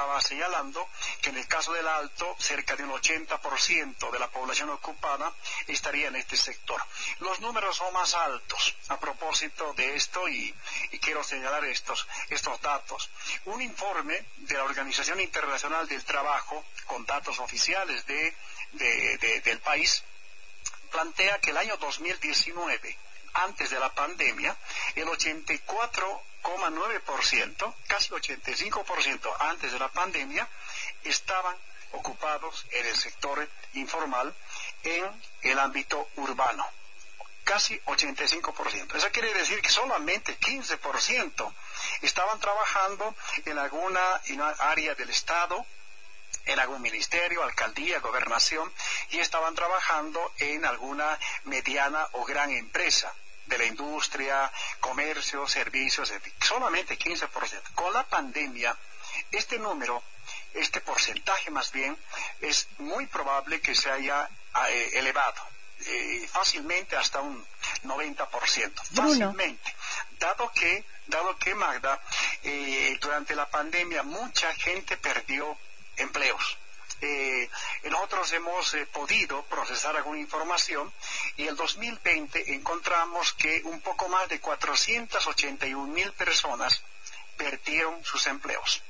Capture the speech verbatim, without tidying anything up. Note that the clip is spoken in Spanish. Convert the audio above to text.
estaba señalando que en el caso del Alto, cerca de un ochenta por ciento de la población ocupada estaría en este sector. Los números son más altos a propósito de esto y, y quiero señalar estos, estos datos. Un informe de la Organización Internacional del Trabajo, con datos oficiales de, de, de, del país, plantea que el año dos mil diecinueve, antes de la pandemia, el ochenta y cuatro coma nueve por ciento, casi ochenta y cinco por ciento antes de la pandemia, estaban ocupados en el sector informal en el ámbito urbano. Casi ochenta y cinco por ciento. Eso quiere decir que solamente quince por ciento estaban trabajando en alguna, en una área del Estado, en algún ministerio, alcaldía, gobernación, y estaban trabajando en alguna mediana o gran empresa de la industria, comercio, servicios, solamente quince por ciento. Con la pandemia, este número, este porcentaje más bien, es muy probable que se haya eh, elevado, eh, fácilmente hasta un noventa por ciento. Bruno. Fácilmente, dado que, dado que Magda, eh, durante la pandemia mucha gente perdió empleos. Eh, nosotros hemos eh, podido procesar alguna información y el dos mil veinte encontramos que un poco más de cuatrocientas ochenta y una mil personas perdieron sus empleos.